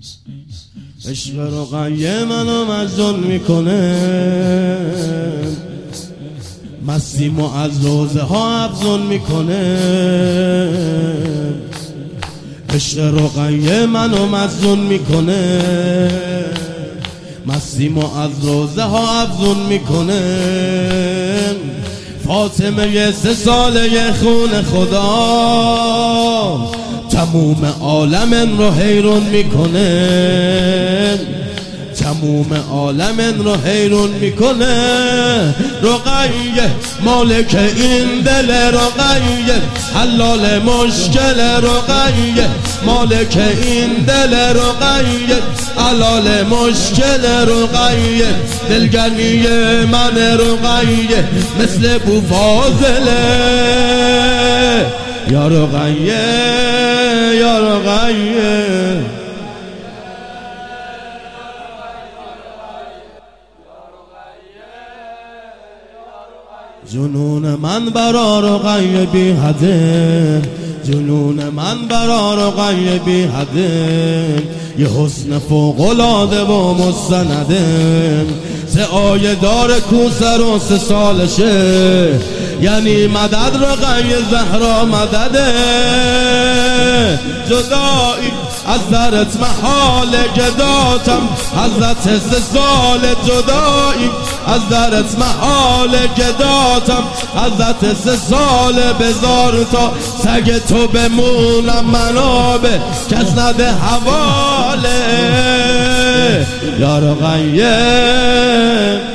عشق رقیه منو مجنون میکنه، مستیمو از روزه ها افزون میکنه. عشق رقیه منو مجنون میکنه، مستیمو از روزه ها افزون میکنه. فاطمه 3 ساله خون خدا تموم عالم رو حیرون میکنه، تموم عالم رو حیرون میکنه. رقیه مالک این دل، رقیه حلال مشکل، رقیه مالک این دل، رقیه حلال مشکل، رقیه دلگرمی من، رقیه مثل بو فاضله. یا رقیه یا رقیه جنون من برا رقیه بی حده، جنون من برا رقیه بی حده. یه حسن فوق‌العاده و مستنده، 3 آیه داره کوسر و 3 سالشه، یعنی مدد رقیه زهرا مدده. جدایی از درت محاله، گداتم حضرت 3 سال. جدایی از درت محاله، گداتم حضرت 3 سال. بذار تا سگ تو بمونم منابه، کس نده حواله. یا رقیه